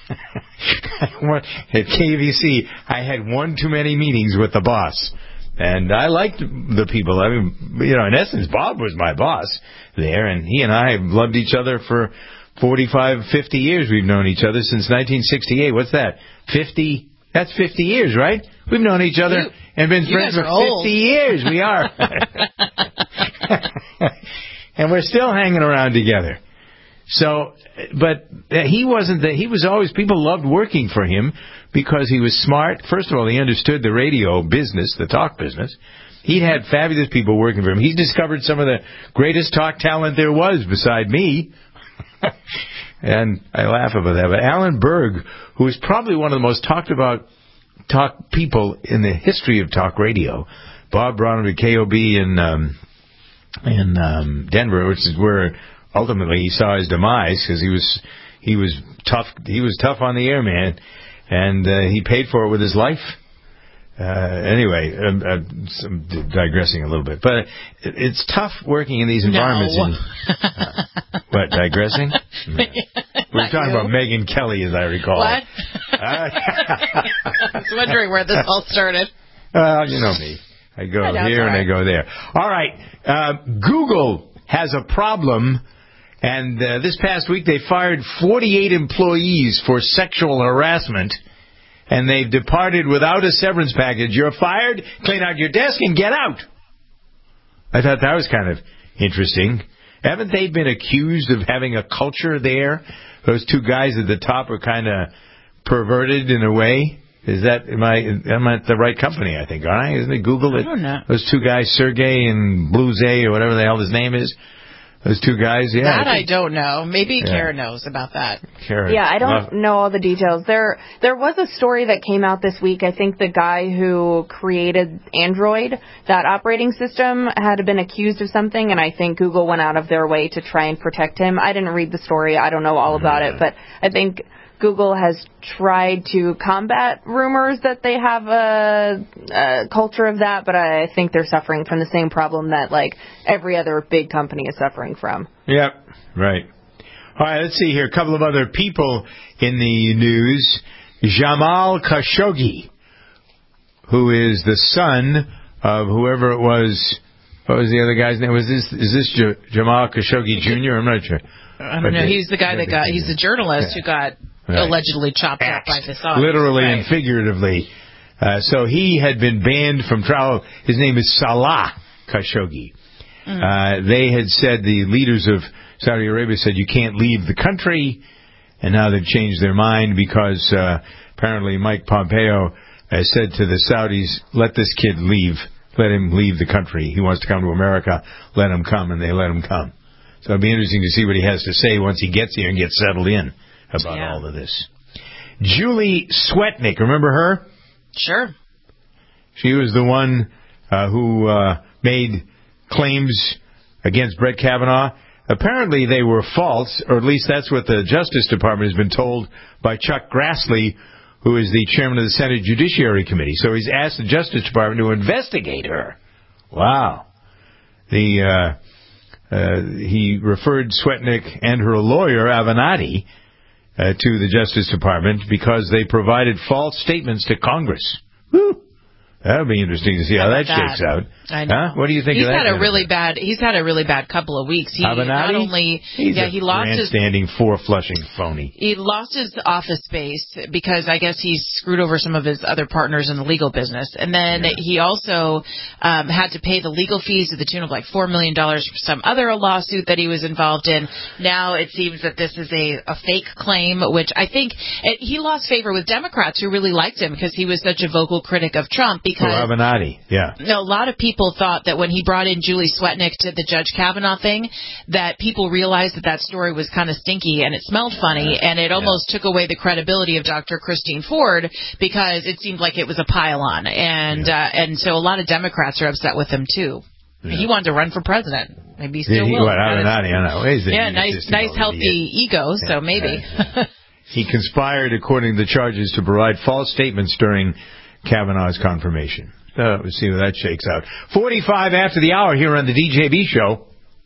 one at K B C. I had one too many meetings with the boss. And I liked the people. I mean, you know, in essence, Bob was my boss there, and he and I have loved each other for forty-five, fifty years. We've known each other since nineteen sixty-eight. What's that? fifty? That's fifty years, right? We've known each other you, and been friends for fifty years. We are. And we're still hanging around together. So, but he wasn't the, he was always, people loved working for him because he was smart. First of all, he understood the radio business, the talk business. He had fabulous people working for him. He discovered some of the greatest talk talent there was beside me. And I laugh about that. But Alan Berg, who is probably one of the most talked about talk people in the history of talk radio, Bob brought him to K O B in um, in um, Denver, which is where ultimately he saw his demise because he was he was tough. He was tough on the air, man, and uh, he paid for it with his life. Uh, anyway, I'm, I'm digressing a little bit, but it, it's tough working in these environments. No. In, uh, what, digressing? No. We were talking you. about Megyn Kelly, as I recall. What? Uh, I was wondering where this all started. Uh, you know me. I go I know, here and right. I go there. All right. Uh, Google has a problem, and uh, this past week they fired forty-eight employees for sexual harassment. And they've departed without a severance package. You're fired, clean out your desk, and get out. I thought that was kind of interesting. Haven't they been accused of having a culture there? Those two guys at the top are kind of perverted in a way. Is that, am I, am I at the right company, I think, aren't I? Isn't it Google? That, I don't know. Those two guys, Sergey and Bluze, or whatever the hell his name is. Those two guys, yeah. That I, I don't know. Maybe yeah. Karen knows about that. Karen. Yeah, I don't well, know all the details. There there was a story that came out this week. I think the guy who created Android, that operating system, had been accused of something, and I think Google went out of their way to try and protect him. I didn't read the story. I don't know all about it, but I think Google has tried to combat rumors that they have a, a culture of that, but I think they're suffering from the same problem that, like, every other big company is suffering from. Yep, right. All right, let's see here. A couple of other people in the news. Jamal Khashoggi, who is the son of whoever it was. What was the other guy's name? Was this is this J- Jamal Khashoggi Junior? I'm not sure. I don't but know. He's the guy that got. He's the journalist yeah. who got. Right. Allegedly chopped Axed, up by Mossad. Literally right. and figuratively. Uh, so he had been banned from travel. His name is Salah Khashoggi. Mm. Uh, they had said, the leaders of Saudi Arabia said, you can't leave the country. And now they've changed their mind because uh, apparently Mike Pompeo has said to the Saudis, let this kid leave. Let him leave the country. He wants to come to America. Let him come. And they let him come. So it'll be interesting to see what he has to say once he gets here and gets settled in. About yeah. all of this. Julie Swetnick, remember her? Sure. She was the one uh, who uh, made claims against Brett Kavanaugh. Apparently they were false, or at least that's what the Justice Department has been told by Chuck Grassley, who is the chairman of the Senate Judiciary Committee. So he's asked the Justice Department to investigate her. Wow. The uh, uh, he referred Swetnick and her lawyer, Avenatti, Uh, to the Justice Department because they provided false statements to Congress. Woo! That'll be interesting to see how, how that, that shakes out. I know. Huh? What do you think he's of that? Had a really bad, he's had a really bad couple of weeks. He Avenatti? not only he's yeah, a he lost his grandstanding, four-flushing phony. He lost his office space because I guess he screwed over some of his other partners in the legal business. And then yeah. he also um, had to pay the legal fees to the tune of like four million dollars for some other lawsuit that he was involved in. Now it seems that this is a, a fake claim, which I think it, he lost favor with Democrats who really liked him because he was such a vocal critic of Trump. Because oh, Avenatti, yeah. No, a lot of people thought that when he brought in Julie Swetnick to the Judge Kavanaugh thing, that people realized that that story was kind of stinky and it smelled funny, yeah. and it almost yeah. took away the credibility of Doctor Christine Ford because it seemed like it was a pile-on. And, yeah. uh, and so a lot of Democrats are upset with him, too. Yeah. He wanted to run for president. Maybe he still yeah, he, will. What, Avenatti, I don't know. He's yeah, nice, nice healthy ego, yeah. so maybe. Yeah. He conspired, according to the charges, to provide false statements during Kavanaugh's confirmation. Uh, we'll see how that shakes out. forty-five after the hour here on the D J B Show.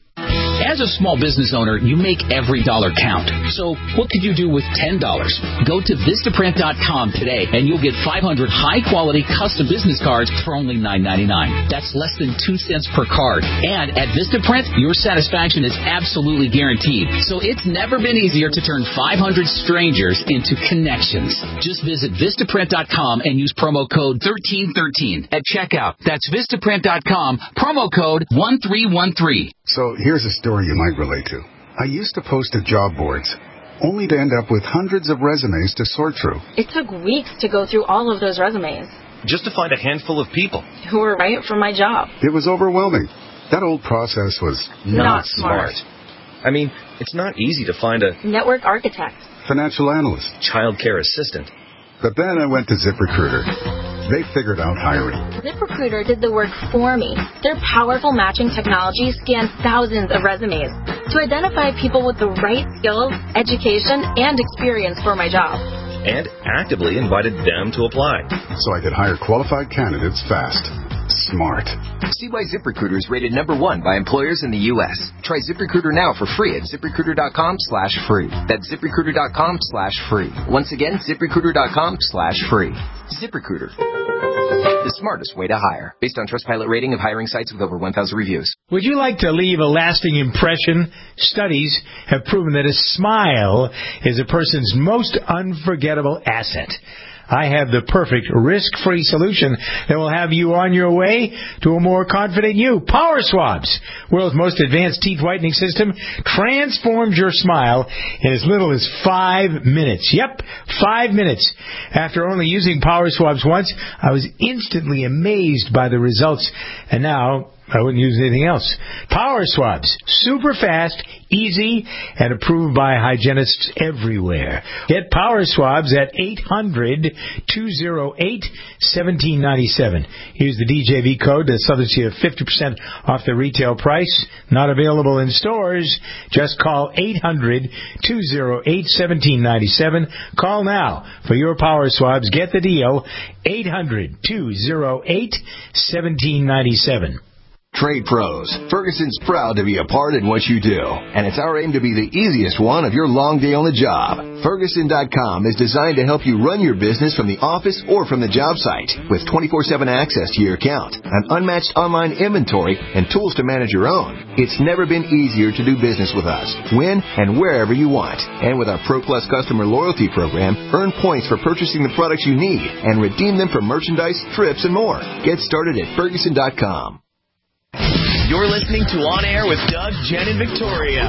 As a small business owner, you make every dollar count. So what could you do with ten dollars? Go to Vistaprint dot com today, and you'll get five hundred high-quality custom business cards for only nine ninety-nine. That's less than two cents per card. And at Vistaprint, your satisfaction is absolutely guaranteed. So it's never been easier to turn five hundred strangers into connections. Just visit Vistaprint dot com and use promo code thirteen thirteen at checkout. That's Vistaprint dot com, promo code one three one three. So here's a story you might relate to. I used to post to job boards, only to end up with hundreds of resumes to sort through. It took weeks to go through all of those resumes. just to find a handful of people who were right for my job. It was overwhelming. That old process was not, not smart. smart. I mean, it's not easy to find a network architect, financial analyst, childcare assistant. But then I went to ZipRecruiter. They figured out hiring. ZipRecruiter did the work for me. Their powerful matching technology scanned thousands of resumes to identify people with the right skills, education, and experience for my job. And actively invited them to apply. So I could hire qualified candidates fast. Smart. See why ZipRecruiter is rated number one by employers in the U S. Try ZipRecruiter now for free at ZipRecruiter.com slash free. That's ZipRecruiter.com slash free. Once again, ZipRecruiter.com slash free. ZipRecruiter. The smartest way to hire. Based on Trustpilot rating of hiring sites with over one thousand reviews. Would you like to leave a lasting impression? Studies have proven that a smile is a person's most unforgettable asset. I have the perfect risk-free solution that will have you on your way to a more confident you. Power Swabs, world's most advanced teeth whitening system, transforms your smile in as little as five minutes. Yep, five minutes. After only using Power Swabs once, I was instantly amazed by the results, and now I wouldn't use anything else. Power Swabs, super fast, easy, and approved by hygienists everywhere. Get Power Swabs at eight hundred, two oh eight, one seven nine seven. Use the D J V code that subjects you fifty percent off the retail price. Not available in stores. Just call eight hundred, two oh eight, one seven nine seven. Call now for your Power Swabs. Get the deal. eight hundred, two oh eight, one seven nine seven. Trade Pros. Ferguson's proud to be a part in what you do, and it's our aim to be the easiest one of your long day on the job. Ferguson dot com is designed to help you run your business from the office or from the job site with twenty-four seven access to your account, an unmatched online inventory, and tools to manage your own. It's never been easier to do business with us, when and wherever you want. And with our Pro Plus customer loyalty program, earn points for purchasing the products you need and redeem them for merchandise, trips, and more. Get started at Ferguson dot com. You're listening to On Air with Doug, Jen, and Victoria.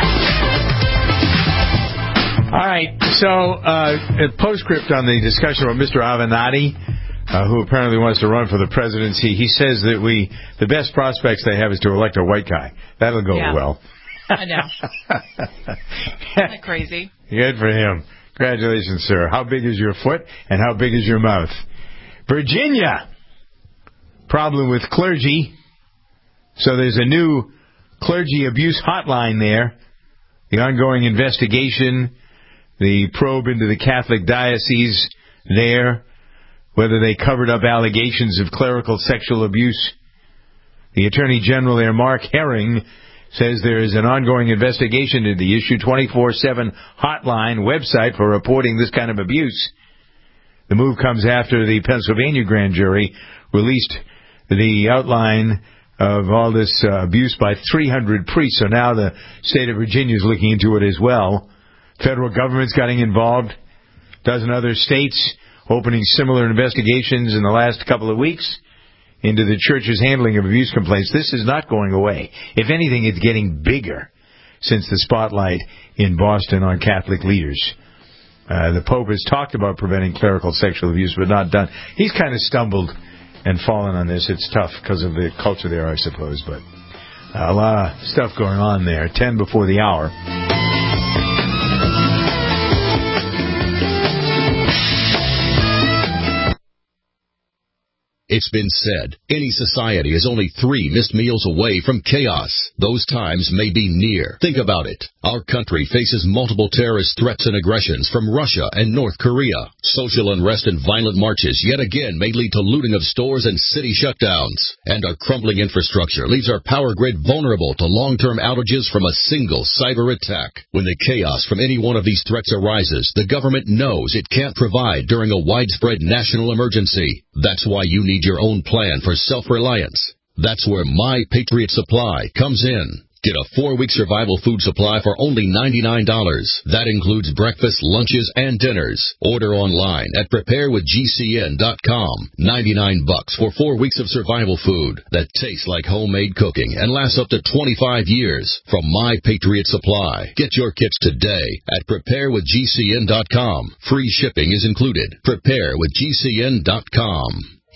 All right, so uh, a postscript on the discussion about Mister Avenatti, uh, who apparently wants to run for the presidency. He says that we the best prospects they have is to elect a white guy. That'll go yeah. well. I know. Isn't that crazy? Good for him. Congratulations, sir. How big is your foot and how big is your mouth? Virginia. Problem with clergy. So there's a new clergy abuse hotline there. The ongoing investigation, the probe into the Catholic diocese there, whether they covered up allegations of clerical sexual abuse. The Attorney General there, Mark Herring, says there is an ongoing investigation into the issue. Twenty-four seven hotline website for reporting this kind of abuse. The move comes after the Pennsylvania grand jury released the outline of all this uh, abuse by three hundred priests. So now the state of Virginia is looking into it as well. Federal government's getting involved. A dozen other states opening similar investigations in the last couple of weeks into the church's handling of abuse complaints. This is not going away. If anything, it's getting bigger since the spotlight in Boston on Catholic leaders. Uh, the Pope has talked about preventing clerical sexual abuse, but not done. He's kind of stumbled and fallen on this. It's tough because of the culture there, I suppose, but uh, a lot of stuff going on there. Ten before the hour. It's been said, any society is only three missed meals away from chaos. Those times may be near. Think about it. Our country faces multiple terrorist threats and aggressions from Russia and North Korea. Social unrest and violent marches yet again may lead to looting of stores and city shutdowns. And our crumbling infrastructure leaves our power grid vulnerable to long-term outages from a single cyber attack. When the chaos from any one of these threats arises, the government knows it can't provide during a widespread national emergency. That's why you need your own plan for self-reliance. That's where My Patriot Supply comes in. Get a four-week survival food supply for only ninety-nine dollars. That includes breakfast, lunches, and dinners. Order online at prepare with G C N dot com. ninety-nine bucks for four weeks of survival food that tastes like homemade cooking and lasts up to twenty-five years from My Patriot Supply. Get your kits today at prepare with G C N dot com. Free shipping is included. prepare with G C N dot com.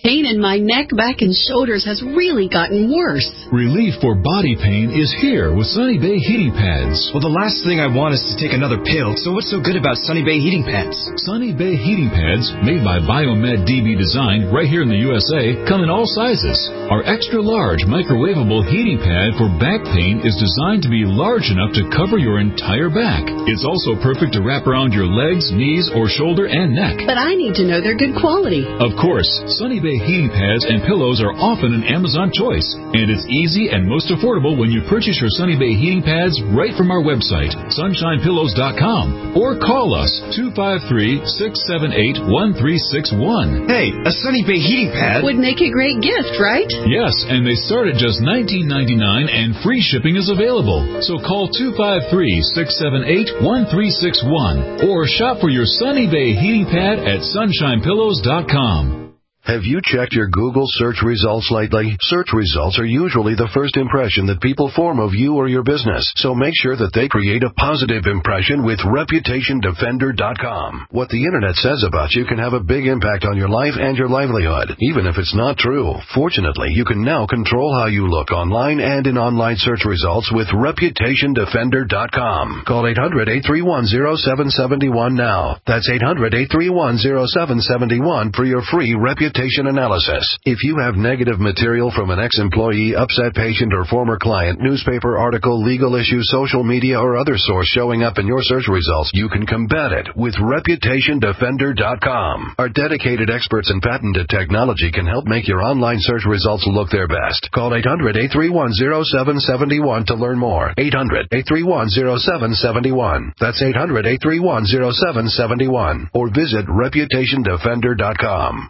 Pain in my neck, back, and shoulders has really gotten worse. Relief for body pain is here with Sunny Bay heating pads. Well, the last thing I want is to take another pill, so what's so good about Sunny Bay heating pads? Sunny Bay heating pads, made by Biomed D B Design right here in the U S A, come in all sizes. Our extra-large microwavable heating pad for back pain is designed to be large enough to cover your entire back. It's also perfect to wrap around your legs, knees, or shoulder and neck. But I need to know they're good quality. Of course, Sunny Bay heating pads and pillows are often an Amazon choice, and it's easy and most affordable when you purchase your Sunny Bay heating pads right from our website, sunshine pillows dot com, or call us two five three, six seven eight, one three six one. Hey, a Sunny Bay heating pad would make a great gift, right? Yes, and they start at just nineteen ninety-nine, and free shipping is available. So call two five three, six seven eight, one three six one or shop for your Sunny Bay heating pad at sunshine pillows dot com. Have you checked your Google search results lately? Search results are usually the first impression that people form of you or your business, so make sure that they create a positive impression with reputation defender dot com. What the Internet says about you can have a big impact on your life and your livelihood, even if it's not true. Fortunately, you can now control how you look online and in online search results with reputation defender dot com. Call eight hundred, eight three one, zero seven seven one now. That's eight hundred, eight three one, zero seven seven one for your free reputation analysis. If you have negative material from an ex-employee, upset patient, or former client, newspaper article, legal issue, social media, or other source showing up in your search results, you can combat it with reputation defender dot com. Our dedicated experts in patented technology can help make your online search results look their best. Call eight hundred, eight three one, zero seven seven one to learn more. eight hundred, eight three one, zero seven seven one. That's eight hundred, eight three one, zero seven seven one. Or visit reputation defender dot com.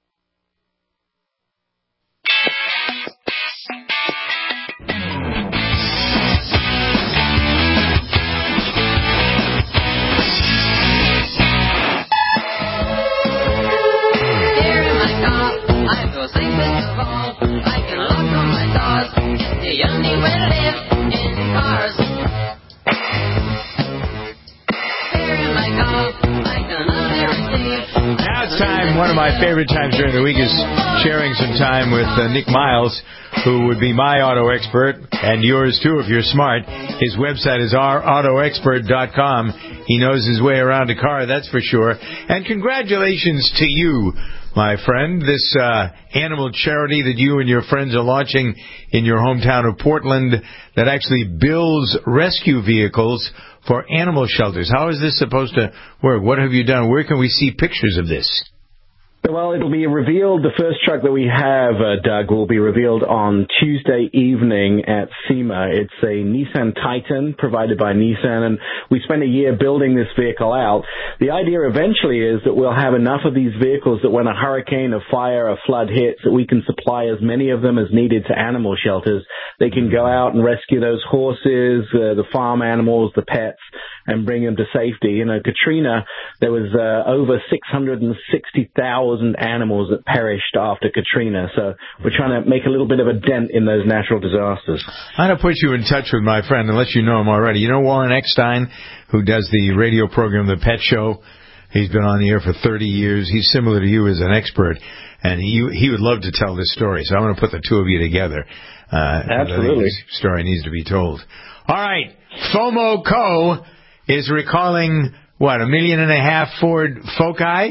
Now it's time. One of my favorite times during the week is sharing some time with uh, Nick Miles, who would be my auto expert, and yours too if you're smart. His website is our auto expert dot com. He knows his way around a car, that's for sure. And congratulations to you, my friend, this uh, animal charity that you and your friends are launching in your hometown of Portland that actually builds rescue vehicles for animal shelters. How is this supposed to work? What have you done? Where can we see pictures of this? Well, it'll be revealed, the first truck that we have, uh, Doug, will be revealed on Tuesday evening at SEMA. It's a Nissan Titan provided by Nissan, and we spent a year building this vehicle out. The idea eventually is that we'll have enough of these vehicles that when a hurricane, a fire, a flood hits, that we can supply as many of them as needed to animal shelters. They can go out and rescue those horses, uh, the farm animals, the pets, and bring them to safety. You know, Katrina, there was uh, over six hundred sixty thousand animals that perished after Katrina. So we're trying to make a little bit of a dent in those natural disasters. I'm going to put you in touch with my friend, unless you know him already. You know Warren Eckstein, who does the radio program The Pet Show? He's been on the air for thirty years. He's similar to you as an expert, and he he would love to tell this story. So I'm going to put the two of you together. Uh, Absolutely. This story needs to be told. All right. FOMO Co. is recalling, what, a million and a half Ford Foci?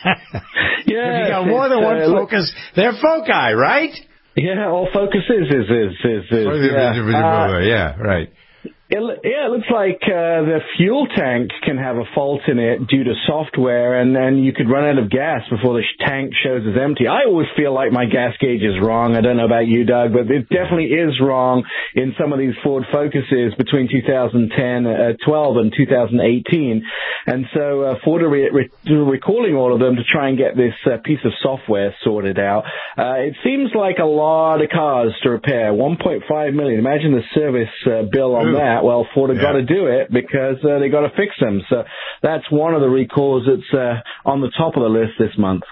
Yeah. If you got more than one uh, Focus, they're Foci, right? Yeah, all Focus is, is, is, is, is yeah. Uh, yeah, right. It, yeah, it looks like uh, the fuel tank can have a fault in it due to software, and then you could run out of gas before the sh- tank shows as empty. I always feel like my gas gauge is wrong. I don't know about you, Doug, but it definitely is wrong in some of these Ford Focuses between two thousand ten, uh, twelve and two thousand eighteen. And so uh, Ford are re- re- recalling all of them to try and get this uh, piece of software sorted out. Uh, it seems like a lot of cars to repair, one point five million. Imagine the service uh, bill on Ooh. that. Well, Ford have yeah. got to do it because uh, they got to fix them. So that's one of the recalls that's uh, on the top of the list this month.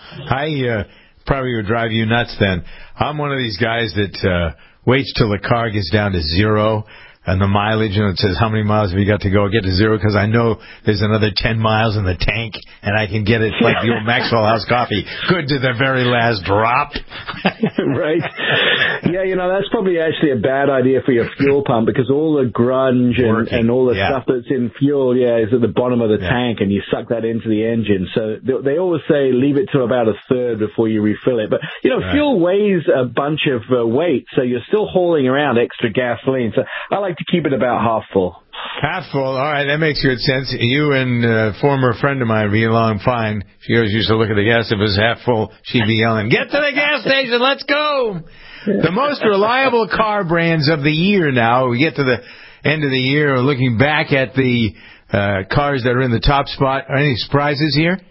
I uh, probably would drive you nuts then. I'm one of these guys that uh, waits till the car gets down to zero. and the mileage, and it says how many miles have you got to go, get to zero, because I know there's another ten miles in the tank, and I can get it like the old Maxwell House coffee, good to the very last drop. Right. Yeah, you know, that's probably actually a bad idea for your fuel pump, because all the grunge and, and all the yeah. stuff that's in fuel, yeah, is at the bottom of the yeah. tank, and you suck that into the engine. So they, they always say leave it to about a third before you refill it. But, you know, right. fuel weighs a bunch of uh, weight, so you're still hauling around extra gasoline. So I like to keep it about half full. Half full. All right, that makes good sense. You and a former friend of mine be along fine. She always used to look at the gas. If it was half full, she'd be yelling, "Get to the gas station, let's go!" The most reliable car brands of the year now. We get to the end of the year, looking back at the uh, cars that are in the top spot. Are any surprises here?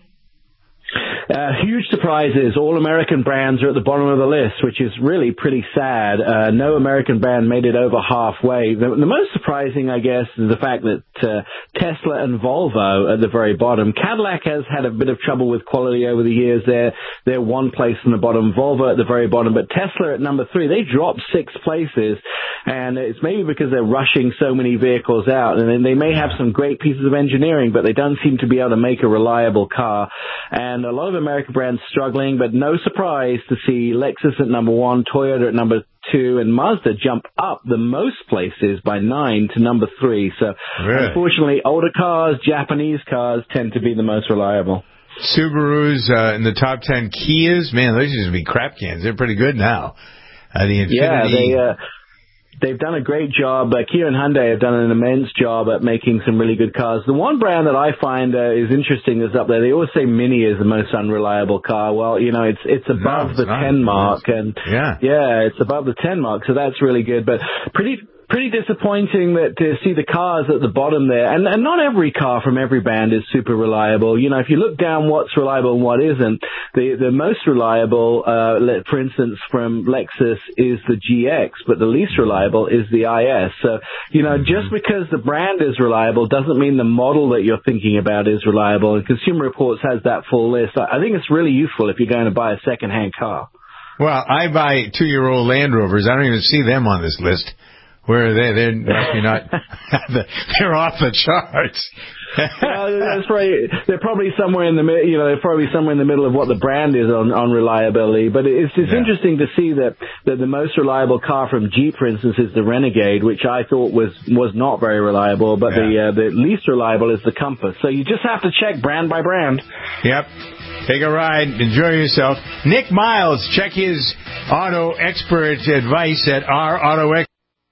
Uh, huge surprises. All American brands are at the bottom of the list, which is really pretty sad. Uh, no American brand made it over halfway. The, the most surprising, I guess, is the fact that uh, Tesla and Volvo at the very bottom. Cadillac has had a bit of trouble with quality over the years. They're, they're one place in the bottom, Volvo at the very bottom, but Tesla at number three. They dropped six places, and it's maybe because they're rushing so many vehicles out, and they may have some great pieces of engineering, but they don't seem to be able to make a reliable car. And a lot of American brands struggling, but no surprise to see Lexus at number one, Toyota at number two, and Mazda jump up the most places by nine to number three. So, really? Unfortunately, older cars, Japanese cars, tend to be the most reliable. Subarus uh, in the top ten. Kias, man, those used to be crap cans. They're pretty good now. Uh, the Infiniti. Yeah, they... Uh, They've done a great job. Uh, Kia and Hyundai have done an immense job at making some really good cars. The one brand that I find uh, is interesting is up there. They always say Mini is the most unreliable car. Well, you know, it's it's above no, it's the not. ten mark, and yeah, yeah, it's above the ten mark, so that's really good. But pretty. Pretty disappointing that to see the cars at the bottom there. And, and not every car from every brand is super reliable. You know, if you look down what's reliable and what isn't, the, the most reliable, uh, for instance, from Lexus is the G X, but the least reliable is the I S. So, you know, just because the brand is reliable doesn't mean the model that you're thinking about is reliable. And Consumer Reports has that full list. I think it's really useful if you're going to buy a second-hand car. Well, I buy two-year-old Land Rovers. I don't even see them on this list. Where are they? They're actually not. They're off the charts. Well, that's probably, they're probably somewhere in the you know they're probably somewhere in the middle of what the brand is on, on reliability. But it's it's yeah. interesting to see that, that the most reliable car from Jeep, for instance, is the Renegade, which I thought was was not very reliable. But yeah. the uh, the least reliable is the Compass. So you just have to check brand by brand. Yep. Take a ride. Enjoy yourself. Nick Miles, check his auto expert advice at our auto expert.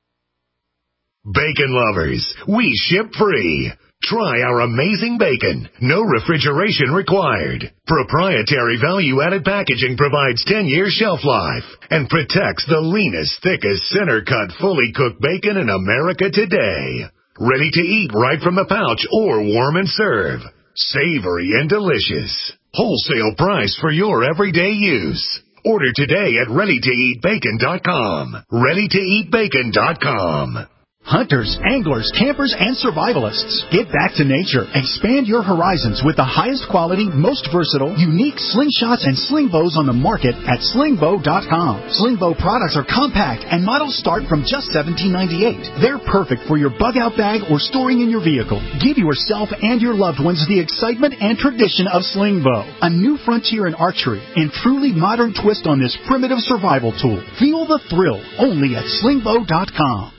Bacon lovers, we ship free. Try our amazing bacon. No refrigeration required. Proprietary value-added packaging provides ten year shelf life and protects the leanest, thickest, center-cut, fully cooked bacon in America today. Ready to eat right from the pouch or warm and serve. Savory and delicious. Wholesale price for your everyday use. Order today at ready to eat bacon dot com. ready to eat bacon dot com. Hunters, anglers, campers, and survivalists. Get back to nature. Expand your horizons with the highest quality, most versatile, unique slingshots and sling bows on the market at sling bow dot com. Sling bow products are compact and models start from just seventeen ninety-eight. They're perfect for your bug-out bag or storing in your vehicle. Give yourself and your loved ones the excitement and tradition of sling bow. A new frontier in archery and truly modern twist on this primitive survival tool. Feel the thrill only at sling bow dot com.